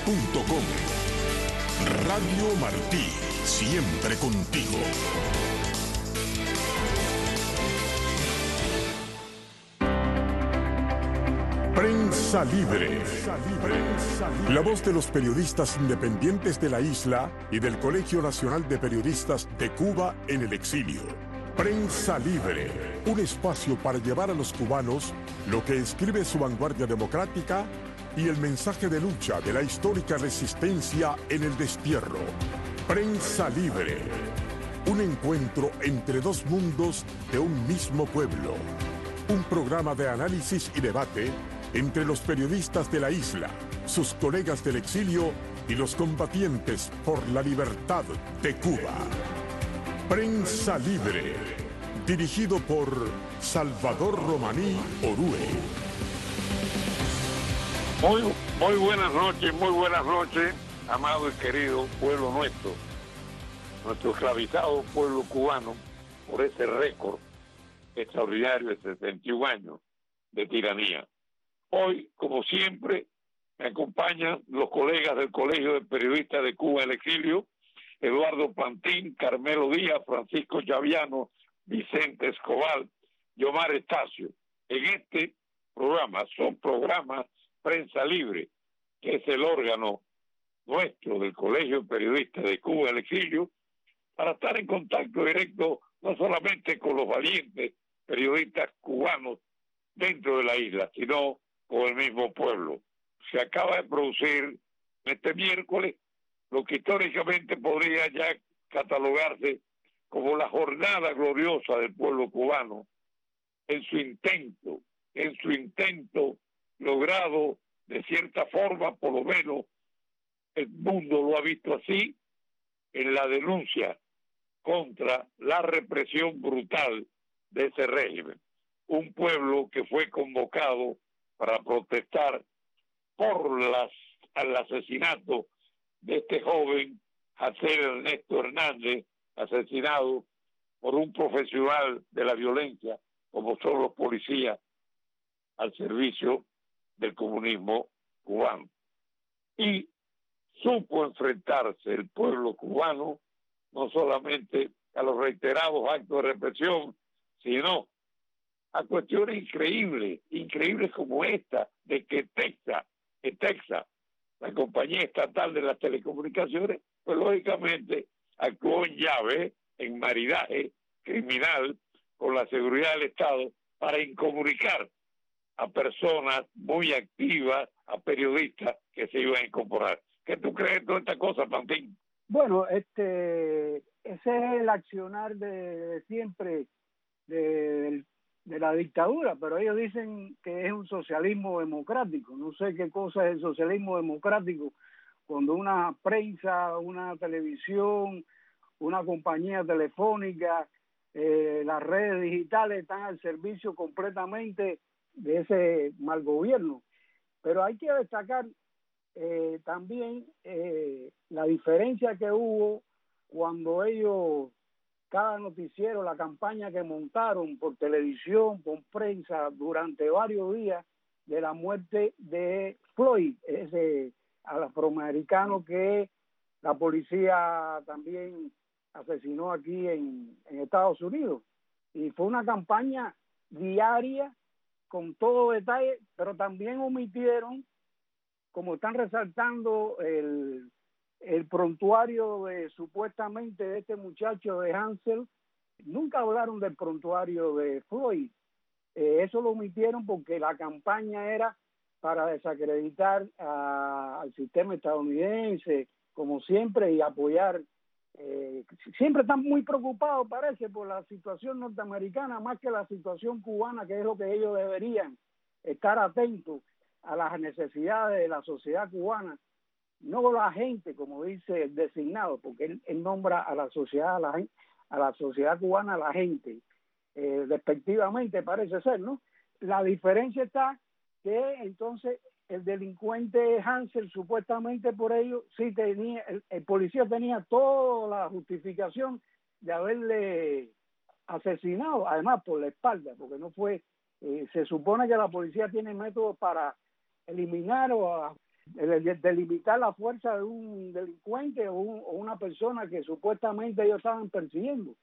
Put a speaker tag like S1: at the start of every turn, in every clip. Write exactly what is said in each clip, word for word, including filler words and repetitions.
S1: punto com. Radio Martí, siempre contigo. Prensa Libre. La voz de los periodistas independientes de la isla y del Colegio Nacional de Periodistas de Cuba en el exilio. Prensa Libre, un espacio para llevar a los cubanos lo que escribe su vanguardia democrática y el mensaje de lucha de la histórica resistencia en el destierro. Prensa Libre, un encuentro entre dos mundos de un mismo pueblo. Un programa de análisis y debate entre los periodistas de la isla, sus colegas del exilio y los combatientes por la libertad de Cuba. Prensa Libre, dirigido por Salvador Romaní Orue.
S2: Muy, muy buenas noches, muy buenas noches, amado y querido pueblo nuestro, nuestro esclavizado pueblo cubano, por ese récord extraordinario de setenta y un años de tiranía. Hoy, como siempre, me acompañan los colegas del Colegio de Periodistas de Cuba en el exilio, Eduardo Pantín, Carmelo Díaz, Francisco Chaviano, Vicente Escobar, Yomar Estacio. En este programa, son programas Prensa Libre, que es el órgano nuestro del Colegio de Periodistas de Cuba en el exilio, para estar en contacto directo no solamente con los valientes periodistas cubanos dentro de la isla, sino con el mismo pueblo. Se acaba de producir este miércoles lo que históricamente podría ya catalogarse como la jornada gloriosa del pueblo cubano en su intento, en su intento logrado de cierta forma, por lo menos el mundo lo ha visto así, en la denuncia contra la represión brutal de ese régimen. Un pueblo que fue convocado para protestar por las, el asesinato de este joven José Ernesto Hernández, asesinado por un profesional de la violencia, como son los policías al servicio del comunismo cubano. Y supo enfrentarse el pueblo cubano no solamente a los reiterados actos de represión, sino a cuestiones increíbles, increíbles como esta, de que Texas, que Texas, la compañía estatal de las telecomunicaciones, pues lógicamente actuó en llave, en maridaje criminal con la seguridad del Estado para incomunicar a personas muy activas, a periodistas que se iban a incorporar. ¿Qué tú crees de toda esta cosa, Pantín?
S3: Bueno, este, ese es el accionar de, de siempre de, de la dictadura, pero ellos dicen que es un socialismo democrático. No sé qué cosa es el socialismo democrático cuando una prensa, una televisión, una compañía telefónica, eh, las redes digitales están al servicio completamente de ese mal gobierno. Pero hay que destacar eh, también eh, la diferencia que hubo cuando ellos, cada noticiero, la campaña que montaron por televisión, por prensa, durante varios días de la muerte de Floyd, ese afroamericano que la policía también asesinó aquí en, en Estados Unidos. Y fue una campaña diaria con todo detalle, pero también omitieron, como están resaltando, el, el prontuario de supuestamente de este muchacho de Hansel. Nunca hablaron del prontuario de Floyd. Eh, eso lo omitieron porque la campaña era para desacreditar a, al sistema estadounidense, como siempre, y apoyar. Eh, siempre están muy preocupados, parece, por la situación norteamericana más que la situación cubana, que es lo que ellos deberían estar atentos a las necesidades de la sociedad cubana, no la gente, como dice el designado, porque él, él nombra a la sociedad, a la, a la sociedad cubana, la gente, eh, respectivamente, parece ser, ¿no? La diferencia está que entonces el delincuente Hansel, supuestamente por ello, sí tenía, el, el policía tenía toda la justificación de haberle asesinado, además por la espalda, porque no fue, eh, se supone que la policía tiene métodos para eliminar o a, de, de limitar la fuerza de un delincuente o, un, o una persona que supuestamente ellos estaban persiguiendo.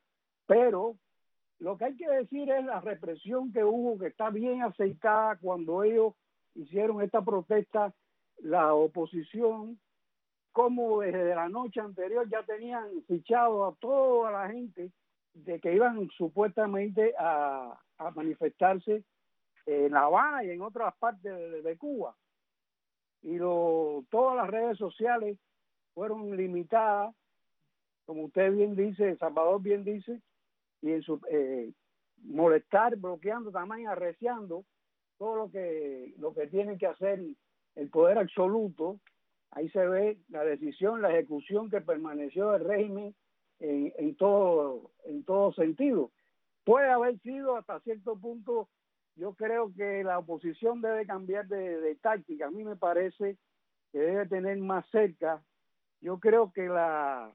S3: Pero lo que hay que decir es la represión que hubo, que está bien aceitada cuando ellos hicieron esta protesta, la oposición, como desde la noche anterior ya tenían fichado a toda la gente de que iban supuestamente a, a manifestarse en La Habana y en otras partes de, de Cuba. Y lo, todas las redes sociales fueron limitadas, como usted bien dice, Salvador bien dice, y en su eh, molestar, bloqueando, también arreciando todo lo que lo que tiene que hacer el poder absoluto. Ahí se ve la decisión, la ejecución que permaneció del régimen en, en todo en todo sentido. Puede haber sido hasta cierto punto, yo creo que la oposición debe cambiar de, de táctica. A mí me parece que debe tener más cerca. Yo creo que la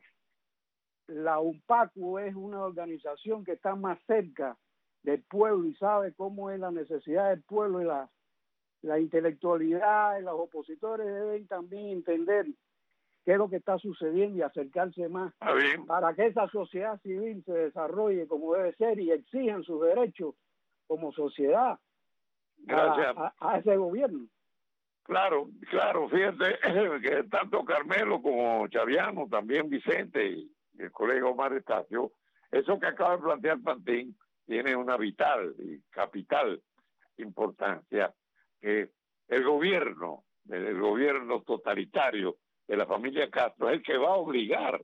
S3: la UNPACU es una organización que está más cerca del pueblo y sabe cómo es la necesidad del pueblo, y la la intelectualidad y los opositores deben también entender qué es lo que está sucediendo y acercarse más para que esa sociedad civil se desarrolle como debe ser y exijan sus derechos como sociedad
S2: Gracias.
S3: A, a, a ese gobierno.
S2: Claro, claro, fíjate que tanto Carmelo como Chaviano, también Vicente y el colega Omar Estacio, eso que acaba de plantear Pantín tiene una vital y capital importancia, que el gobierno, el gobierno totalitario de la familia Castro es el que va a obligar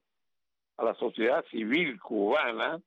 S2: a la sociedad civil cubana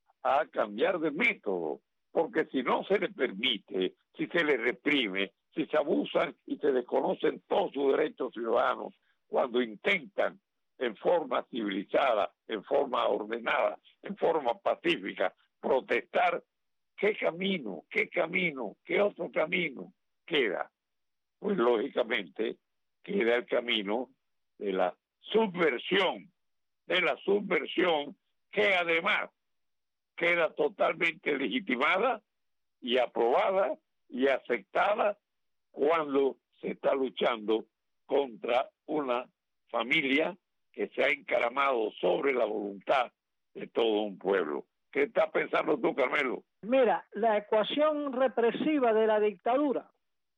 S2: a cambiar de método, porque si no se le permite, si se le reprime, si se abusan y se desconocen todos sus derechos ciudadanos cuando intentan en forma civilizada, en forma ordenada, en forma pacífica, protestar, ¿qué camino, qué camino, qué otro camino queda? Pues lógicamente queda el camino de la subversión, de la subversión que además queda totalmente legitimada y aprobada y aceptada cuando se está luchando contra una familia que se ha encaramado sobre la voluntad de todo un pueblo. ¿Qué estás pensando tú, Carmelo?
S4: Mira, la ecuación represiva de la dictadura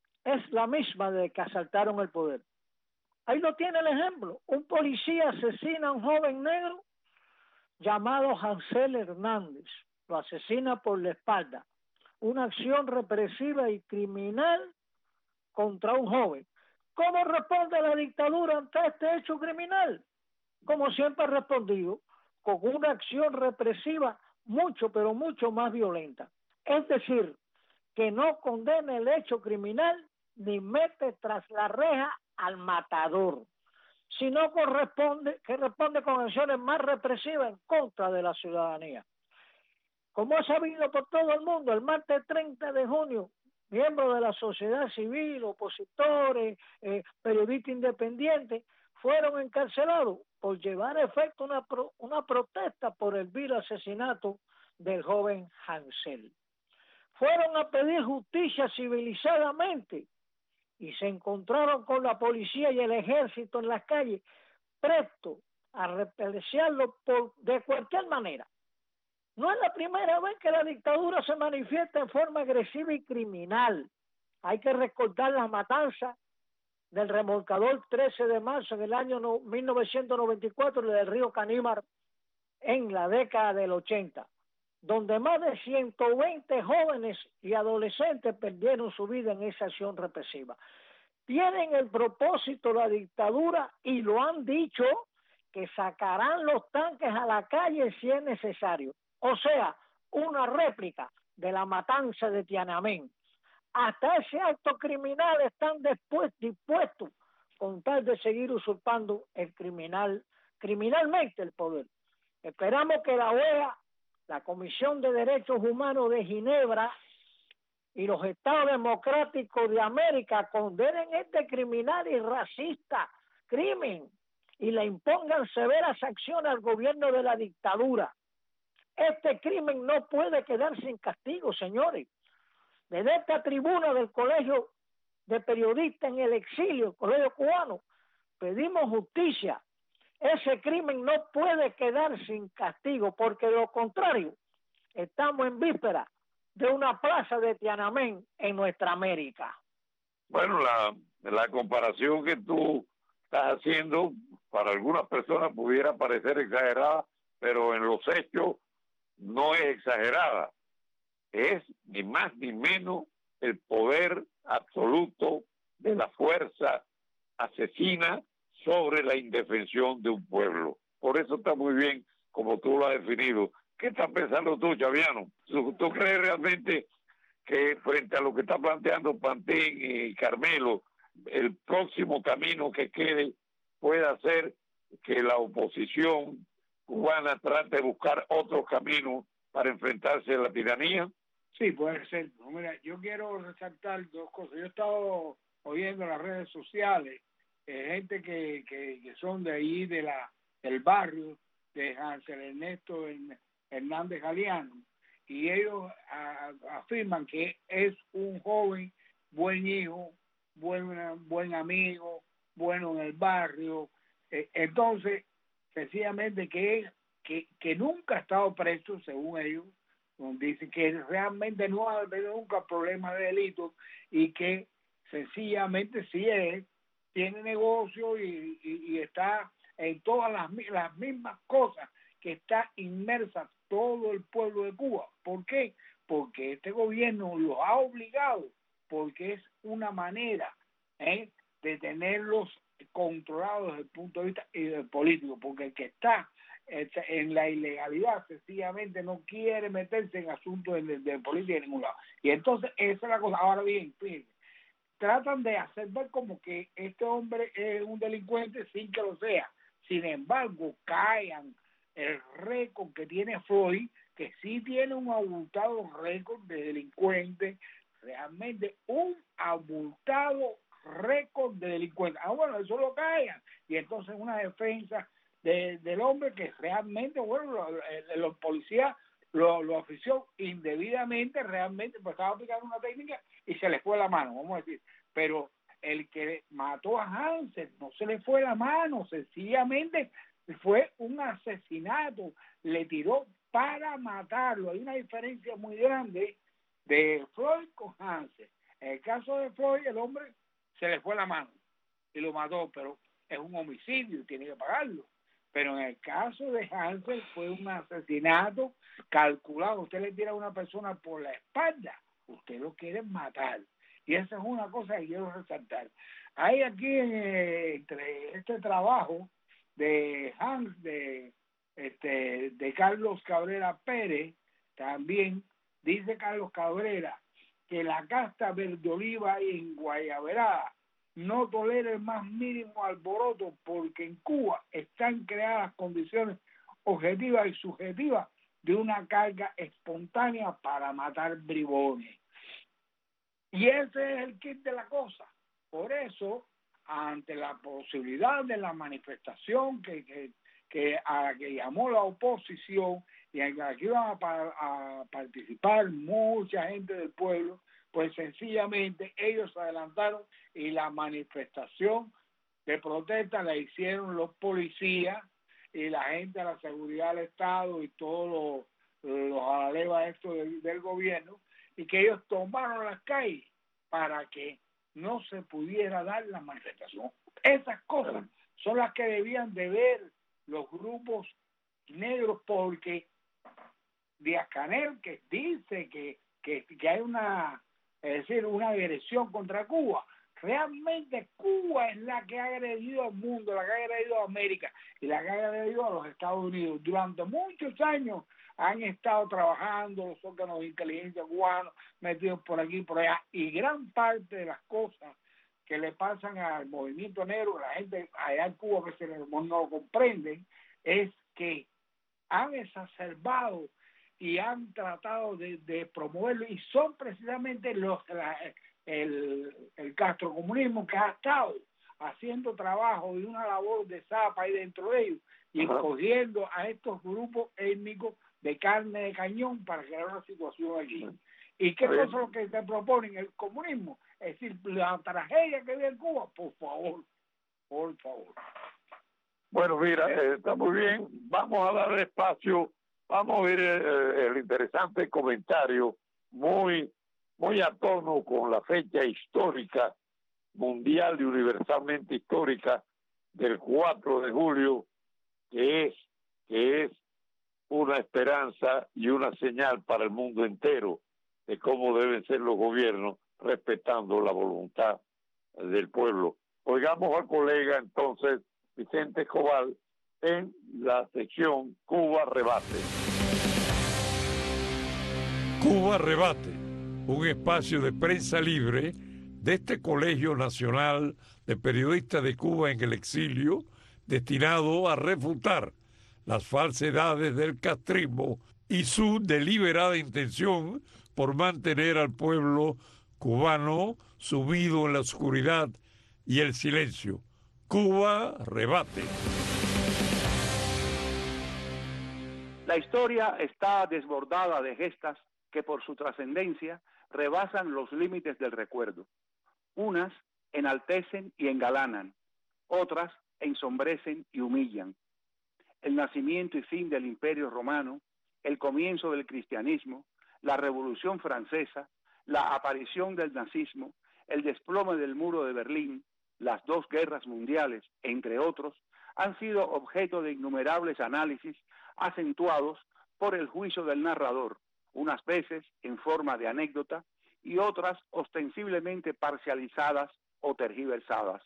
S4: es la misma de que asaltaron el poder. Ahí lo tiene el ejemplo. Un policía asesina a un joven negro llamado Hansel Hernández. Lo asesina por la espalda. Una acción represiva y criminal contra un joven. ¿Cómo responde la dictadura ante este hecho criminal? Como siempre ha respondido, con una acción represiva mucho, pero mucho más violenta. Es decir, que no condena el hecho criminal ni mete tras la reja al matador, sino corresponde, que responde con acciones más represivas en contra de la ciudadanía. Como es sabido por todo el mundo, el martes treinta de junio, miembros de la sociedad civil, opositores, eh, periodistas independientes, fueron encarcelados por llevar a efecto una, pro, una protesta por el vil asesinato del joven Hansel. Fueron a pedir justicia civilizadamente y se encontraron con la policía y el ejército en las calles, prestos a represiarlo por, de cualquier manera. No es la primera vez que la dictadura se manifiesta en forma agresiva y criminal. Hay que recordar las matanzas del remolcador trece de marzo del año mil novecientos noventa y cuatro del río Caníbar en la década del ochenta, donde más de ciento veinte jóvenes y adolescentes perdieron su vida en esa acción represiva. Tienen el propósito la dictadura y lo han dicho que sacarán los tanques a la calle si es necesario. O sea, una réplica de la matanza de Tiananmen. Hasta ese acto criminal están después dispuestos con tal de seguir usurpando el criminal, criminalmente el poder. Esperamos que la O E A, la Comisión de Derechos Humanos de Ginebra y los Estados Democráticos de América condenen este criminal y racista crimen y le impongan severas acciones al gobierno de la dictadura. Este crimen no puede quedar sin castigo, señores. Desde esta tribuna del Colegio de periodistas en el exilio, el Colegio Cubano, pedimos justicia. Ese crimen no puede quedar sin castigo, porque de lo contrario, estamos en víspera de una plaza de Tiananmen en nuestra América.
S2: Bueno, la, la comparación que tú estás haciendo para algunas personas pudiera parecer exagerada, pero en los hechos no es exagerada. Es ni más ni menos el poder absoluto de la fuerza asesina sobre la indefensión de un pueblo. Por eso está muy bien como tú lo has definido. ¿Qué estás pensando tú, Chaviano? ¿Tú, tú crees realmente que frente a lo que está planteando Pantén y Carmelo, el próximo camino que quede pueda ser que la oposición cubana trate de buscar otros caminos para enfrentarse a la tiranía?
S5: Sí, puede ser. No, mira, yo quiero resaltar dos cosas. Yo he estado oyendo en las redes sociales eh, gente que, que, que son de ahí, de la del barrio, de Hansel Ernesto Hernández Galeano, y ellos a, afirman que es un joven, buen hijo, buen, buen amigo, bueno en el barrio. Eh, entonces, sencillamente que, que, que nunca ha estado preso, según ellos, dice que realmente no ha habido nunca problemas de delito y que sencillamente sí es, tiene negocio y, y, y está en todas las, las mismas cosas que está inmersa todo el pueblo de Cuba. ¿Por qué? Porque este gobierno los ha obligado, porque es una manera ¿eh? de tenerlos controlados desde el punto de vista eh, político, porque el que está en la ilegalidad sencillamente no quiere meterse en asuntos de, de, de política de ningún lado. Y entonces esa es la cosa. Ahora bien, fíjense, tratan de hacer ver como que este hombre es un delincuente sin que lo sea. Sin embargo, callan el récord que tiene Floyd, que sí tiene un abultado récord de delincuente, realmente un abultado récord de delincuente. Ah, bueno, eso lo callan. Y entonces una defensa de, del hombre que realmente, bueno, los lo, lo policías lo, lo ofició indebidamente, realmente, pues estaba aplicando una técnica y se le fue la mano, vamos a decir. Pero el que mató a Hansel no se le fue la mano, sencillamente fue un asesinato, le tiró para matarlo. Hay una diferencia muy grande de Floyd con Hansel. En el caso de Floyd, el hombre se le fue la mano y lo mató, pero es un homicidio y tiene que pagarlo. Pero en el caso de Hansel fue un asesinato calculado. Usted le tira a una persona por la espalda, usted lo quiere matar. Y esa es una cosa que quiero resaltar. Hay aquí eh, entre este trabajo de Hans, de, este, de Carlos Cabrera Pérez, también dice Carlos Cabrera que la casta verde oliva en Guayaberá no tolera el más mínimo alboroto porque en Cuba están creadas condiciones objetivas y subjetivas de una carga espontánea para matar bribones. Y ese es el kit de la cosa. Por eso, ante la posibilidad de la manifestación que, que, que a la que llamó la oposición y en la que iban a, a participar mucha gente del pueblo, pues sencillamente ellos se adelantaron y la manifestación de protesta la hicieron los policías y la gente de la seguridad del Estado y todos los, los alevas estos del, del gobierno, y que ellos tomaron las calles para que no se pudiera dar la manifestación. Esas cosas son las que debían de ver los grupos negros, porque Díaz-Canel, que dice que, que, que hay una, es decir, una agresión contra Cuba, realmente Cuba es la que ha agredido al mundo, la que ha agredido a América y la que ha agredido a los Estados Unidos. Durante muchos años han estado trabajando los órganos de inteligencia cubanos, metidos por aquí y por allá, y gran parte de las cosas que le pasan al movimiento negro, la gente allá en Cuba que se no lo comprenden, es que han exacerbado y han tratado de, de promoverlo, y son precisamente los la, el, el castrocomunismo que ha estado haciendo trabajo y una labor de zapa ahí dentro de ellos, y escogiendo a estos grupos étnicos de carne de cañón para crear una situación aquí. ¿Y qué cosa es lo que te proponen? El comunismo Es decir, la tragedia que vive en Cuba, por favor, por favor.
S2: Bueno, mira, eh, está muy bien. Vamos a dar espacio, vamos a ver eh, el interesante comentario muy, muy a tono con la fecha histórica, mundial y universalmente histórica del cuatro de julio, que es, que es una esperanza y una señal para el mundo entero de cómo deben ser los gobiernos respetando la voluntad del pueblo. Oigamos al colega entonces Vicente Escobar en la sección Cuba Rebate.
S6: Cuba Rebate, un espacio de prensa libre de este Colegio Nacional de Periodistas de Cuba en el Exilio, destinado a refutar las falsedades del castrismo y su deliberada intención por mantener al pueblo cubano sumido en la oscuridad y el silencio. Cuba Rebate.
S7: La historia está desbordada de gestas que por su trascendencia rebasan los límites del recuerdo. Unas enaltecen y engalanan, otras ensombrecen y humillan. El nacimiento y fin del Imperio Romano, el comienzo del cristianismo, la Revolución Francesa, la aparición del nazismo, el desplome del muro de Berlín, las dos guerras mundiales, entre otros, han sido objeto de innumerables análisis acentuados por el juicio del narrador, unas veces en forma de anécdota y otras ostensiblemente parcializadas o tergiversadas.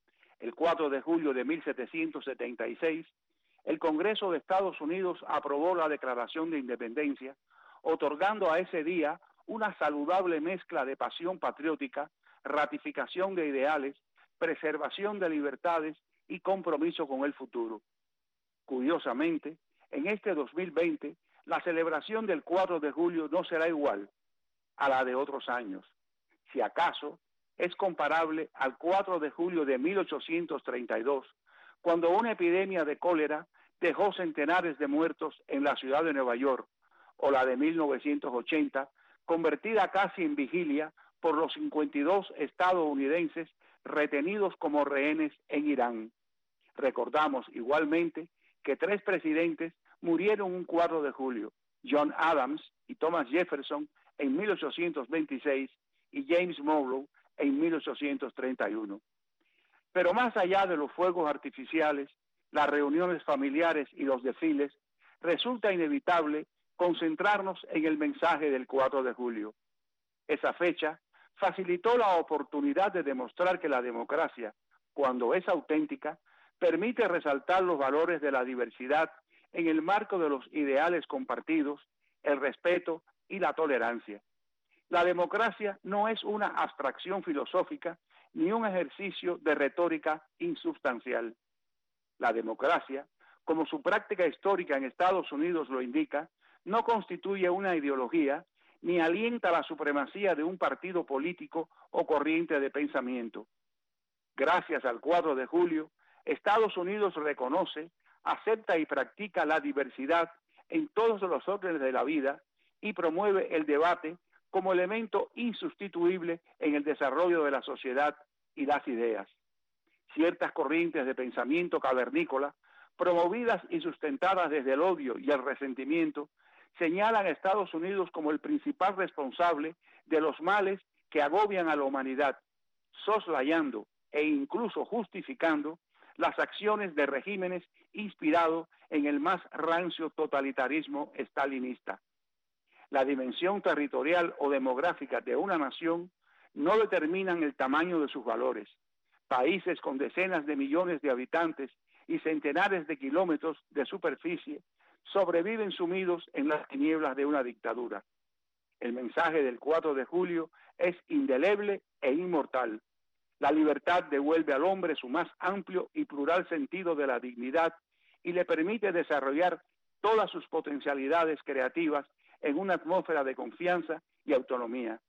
S7: El cuatro de julio de mil setecientos setenta y seis, el Congreso de Estados Unidos aprobó la Declaración de Independencia, otorgando a ese día una saludable mezcla de pasión patriótica, ratificación de ideales, preservación de libertades y compromiso con el futuro. Curiosamente, en este dos mil veinte, la celebración del cuatro de julio no será igual a la de otros años. Si acaso, es comparable al cuatro de julio de mil ochocientos treinta y dos, cuando una epidemia de cólera dejó centenares de muertos en la ciudad de Nueva York, o la de mil novecientos ochenta, convertida casi en vigilia por los cincuenta y dos estadounidenses retenidos como rehenes en Irán. Recordamos igualmente que tres presidentes murieron un cuatro de julio, John Adams y Thomas Jefferson en mil ochocientos veintiséis y James Monroe en mil ochocientos treinta y uno. Pero más allá de los fuegos artificiales, las reuniones familiares y los desfiles, resulta inevitable concentrarnos en el mensaje del cuatro de julio. Esa fecha facilitó la oportunidad de demostrar que la democracia, cuando es auténtica, permite resaltar los valores de la diversidad en el marco de los ideales compartidos, el respeto y la tolerancia. La democracia no es una abstracción filosófica ni un ejercicio de retórica insubstancial. La democracia, como su práctica histórica en Estados Unidos lo indica, no constituye una ideología ni alienta la supremacía de un partido político o corriente de pensamiento. Gracias al cuatro de julio, Estados Unidos reconoce, acepta y practica la diversidad en todos los órdenes de la vida y promueve el debate como elemento insustituible en el desarrollo de la sociedad y las ideas. Ciertas corrientes de pensamiento cavernícola, promovidas y sustentadas desde el odio y el resentimiento, señalan a Estados Unidos como el principal responsable de los males que agobian a la humanidad, soslayando e incluso justificando las acciones de regímenes inspirados en el más rancio totalitarismo estalinista. La dimensión territorial o demográfica de una nación no determinan el tamaño de sus valores. Países con decenas de millones de habitantes y centenares de kilómetros de superficie sobreviven sumidos en las tinieblas de una dictadura. El mensaje del cuatro de julio es indeleble e inmortal. La libertad devuelve al hombre su más amplio y plural sentido de la dignidad y le permite desarrollar todas sus potencialidades creativas en una atmósfera de confianza y autonomía.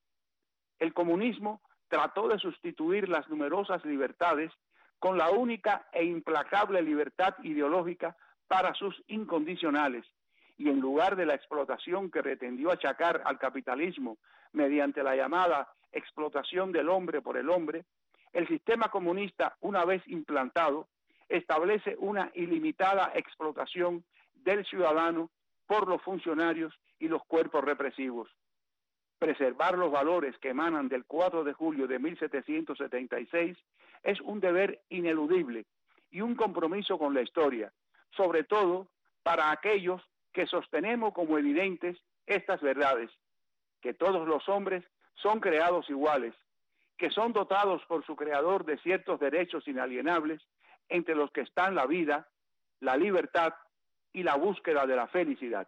S7: El comunismo trató de sustituir las numerosas libertades con la única e implacable libertad ideológica para sus incondicionales, y en lugar de la explotación que pretendió achacar al capitalismo mediante la llamada explotación del hombre por el hombre, el sistema comunista, una vez implantado, establece una ilimitada explotación del ciudadano por los funcionarios y los cuerpos represivos. Preservar los valores que emanan del cuatro de julio de mil setecientos setenta y seis es un deber ineludible y un compromiso con la historia, sobre todo para aquellos que sostenemos como evidentes estas verdades, que todos los hombres son creados iguales, que son dotados por su creador de ciertos derechos inalienables, entre los que están la vida, la libertad y la búsqueda de la felicidad.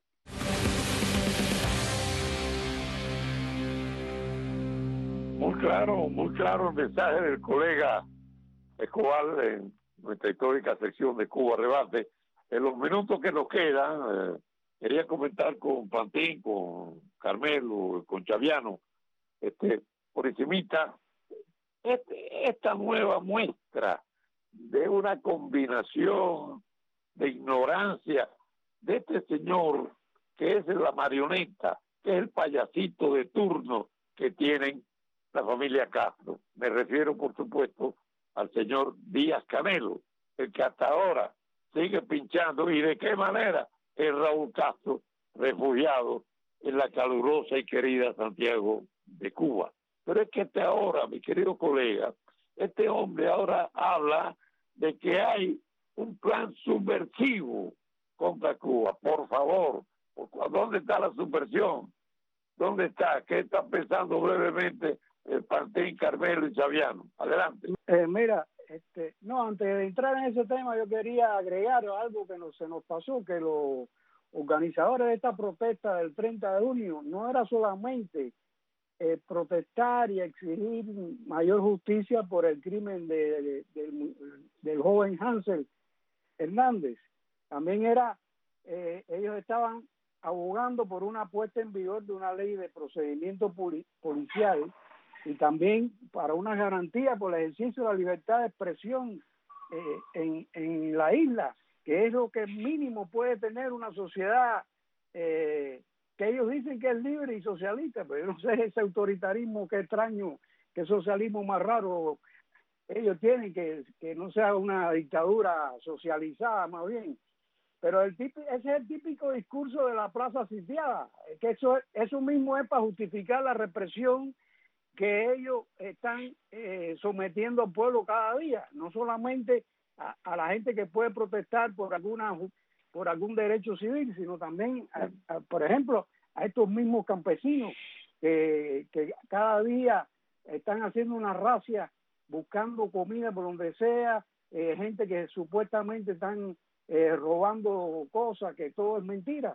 S2: Muy claro, muy claro el mensaje del colega Escobar en nuestra histórica sección de Cuba Rebate. En los minutos que nos quedan, eh, quería comentar con Pantín, con Carmelo, con Chaviano, este, por encimita, este, esta nueva muestra de una combinación de ignorancia de este señor que es la marioneta, que es el payasito de turno que tienen la familia Castro. Me refiero, por supuesto, al señor Díaz Canelo, el que hasta ahora sigue pinchando, y de qué manera es Raúl Castro, refugiado en la calurosa y querida Santiago de Cuba. Pero es que este ahora, mi querido colega, este hombre ahora habla de que hay un plan subversivo contra Cuba. Por favor, ¿dónde está la subversión? ¿Dónde está? ¿Qué está pensando brevemente el Pantín, Carmelo y Chaviano? Adelante.
S3: Eh, mira, este, no, antes de entrar en ese tema, yo quería agregar algo que nos, se nos pasó, que los organizadores de esta protesta del treinta de junio no era solamente eh, protestar y exigir mayor justicia por el crimen de, de, del, del joven Hansel Hernández, también era, eh, ellos estaban abogando por una puesta en vigor de una ley de procedimiento poli- policial y también para una garantía por el ejercicio de la libertad de expresión eh, en, en la isla, que es lo que mínimo puede tener una sociedad eh, que ellos dicen que es libre y socialista, pero yo no sé ese autoritarismo, qué extraño, qué socialismo más raro ellos tienen, que, que no sea una dictadura socializada más bien. Pero el típico, ese es el típico discurso de la plaza sitiada, que eso, eso mismo es para justificar la represión que ellos están eh, sometiendo al pueblo cada día, no solamente a, a la gente que puede protestar por alguna por algún derecho civil, sino también, a, a, por ejemplo, a estos mismos campesinos que, que cada día están haciendo una racia buscando comida por donde sea, eh, gente que supuestamente están eh, robando cosas, que todo es mentira.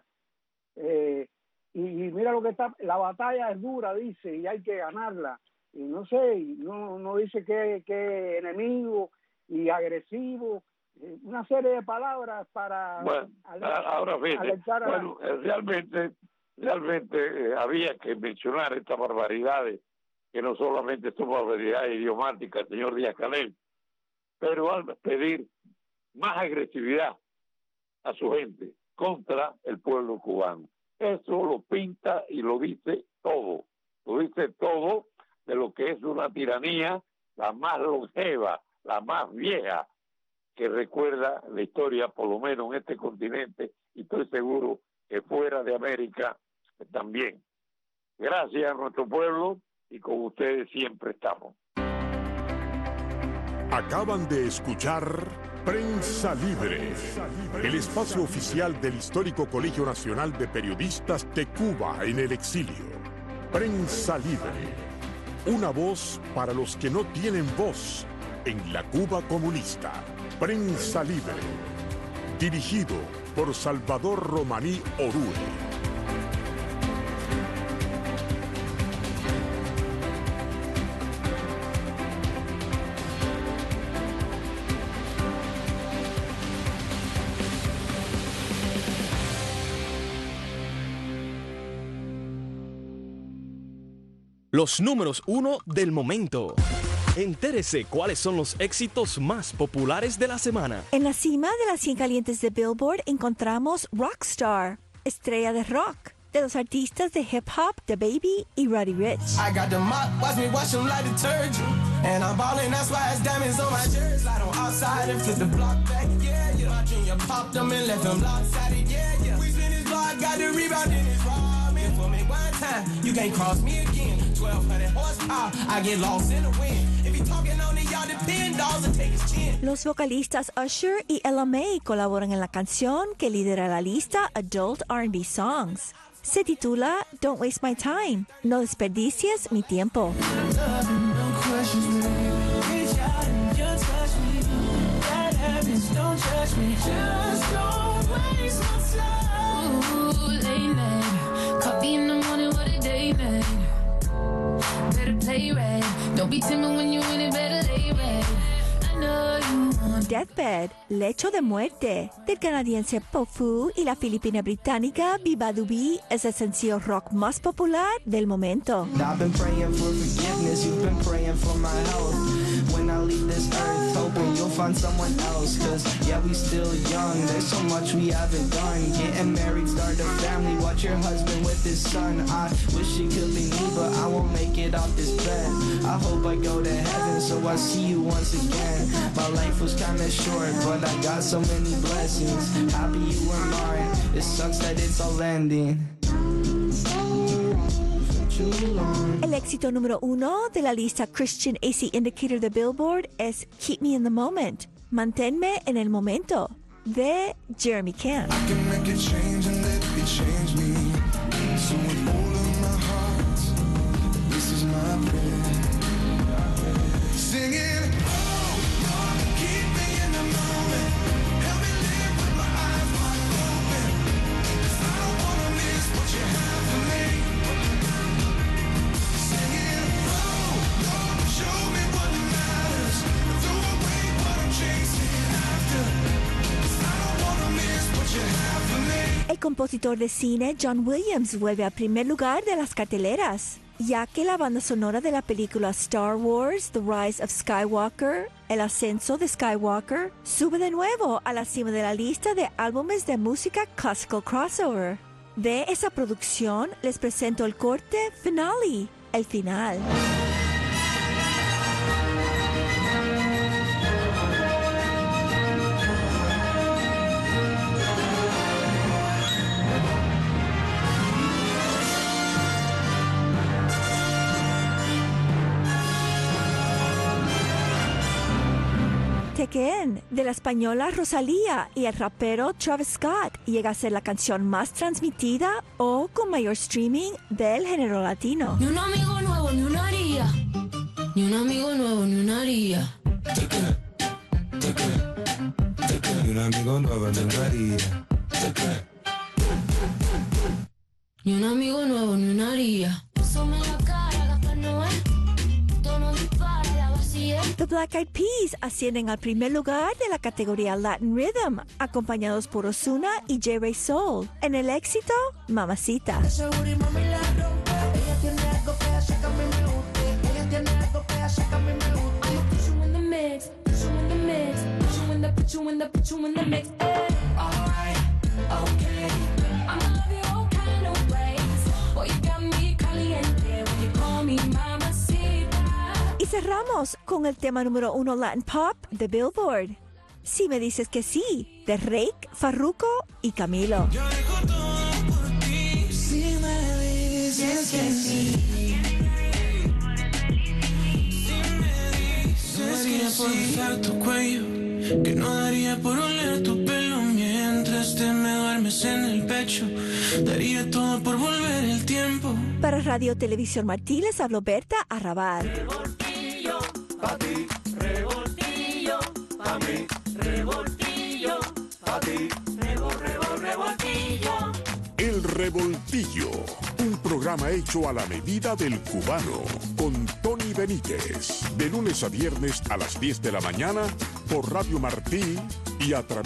S3: Eh, y, y mira lo que está, la batalla es dura, dice, y hay que ganarla. Y no sé, y no, no dice que, que enemigo y agresivo, eh, una serie de palabras para...
S2: Bueno, alentar, ahora fíjate, bueno, la... realmente, realmente eh, había que mencionar estas barbaridades, que no solamente son barbaridades idiomáticas, señor Díaz-Canel, pero al pedir más agresividad a su gente contra el pueblo cubano. Eso lo pinta y lo dice todo, lo dice todo de lo que es una tiranía, la más longeva, la más vieja que recuerda la historia, por lo menos en este continente, y estoy seguro que fuera de América también. Gracias a nuestro pueblo, y con ustedes siempre estamos.
S1: Acaban de escuchar Prensa Libre, el espacio oficial del histórico Colegio Nacional de Periodistas de Cuba en el exilio. Prensa Libre, una voz para los que no tienen voz en la Cuba comunista. Prensa Libre, dirigido por Salvador Romaní Orue.
S8: Los números uno del momento. Entérese cuáles son los éxitos más populares de la semana.
S9: En la cima de las cien calientes de Billboard encontramos Rockstar, estrella de rock. de los artistas de hip hop DaBaby y Roddy Ricch.
S10: I got the mop, watch me wash them like detergent. And I'm ballin', that's why it's diamonds on my jersey. Slide on outside and flip the block back, yeah, yeah. My junior popped them and left them lopsided, yeah, yeah. We spin his block, got the rebound in his ramen. For me one time, you can't cross me again. twelve hundred horsepower, I get lost in the wind. If he talking on it, y'all depend, dolls and take his chin.
S9: Los vocalistas Usher y Ella Mai colaboran en la canción que lidera la lista Adult R and B Songs. Se titula Don't Waste My Time, no desperdicies mi tiempo. Deathbed, Lecho de Muerte, del canadiense Pofu y la filipina británica Biba Dubi, es el sencillo rock más popular del momento.
S10: I've been praying for forgiveness, you've been praying for my health. When I leave this earth, hoping you'll find someone else. Cause yeah, we still young, there's so much we haven't done. Getting married, start a family, watch your husband with his son. I wish it could be me, but I won't make it off this bed. I hope I go to heaven, so I see you once again. My life was kinda short, but I got so many blessings. Happy you were mine, it sucks that it's all ending.
S9: El éxito número uno de la lista Christian A C Indicator de Billboard es Keep Me in the Moment, Manténme en el Momento, de Jeremy Camp.
S10: I can make a change and let it change me. So with all of my heart, this is my prayer. Singing, oh, Lord, keep me in the moment. Help me live with my eyes wide open. 'Cause I don't wanna miss what you have for me. Singing, oh, Lord, show me what matters. Throw away what I'm chasing after. 'Cause I don't wanna miss what you have for me.
S9: El compositor de cine John Williams vuelve al primer lugar de las carteleras, ya que la banda sonora de la película Star Wars, The Rise of Skywalker, El Ascenso de Skywalker, sube de nuevo a la cima de la lista de álbumes de música classical crossover. De esa producción les presento el corte Finale, el final. Tekken, de la española Rosalía y el rapero Travis Scott, llega a ser la canción más transmitida o con mayor streaming del género latino.
S11: Ni un amigo nuevo, ni una haría. Ni un amigo nuevo, ni una haría.
S10: Tekken, Tekken, Tekken. Ni un amigo nuevo, ni una haría. Tekken.
S11: Ni un amigo nuevo, ni una haría. Pásame la cara, Gaspar Noé. Tono dispara, la vacía.
S9: The Black Eyed Peas ascienden al primer lugar de la categoría Latin Rhythm, acompañados por Ozuna y J. Ray Soul, en el éxito Mamacita. Y cerramos con el tema número uno Latin Pop de Billboard, Si me dices que sí, de Rake, Farruko y Camilo.
S10: Yo dejo todo por ti, si me dices que sí. Si me dices que sí. No daría por besar tu cuello, que no daría por oler tu pelo mientras te me duermes en el pecho. Daría todo por volver el tiempo.
S9: Para Radio Televisión Martí les habló Berta Arrabal.
S12: Revoltillo, pa' ti, revoltillo, pa' mí, revoltillo, pa' ti, revol, revol, revoltillo.
S1: El Revoltillo, un programa hecho a la medida del cubano, con Tony Benítez, de lunes a viernes a las diez de la mañana por Radio Martí y a través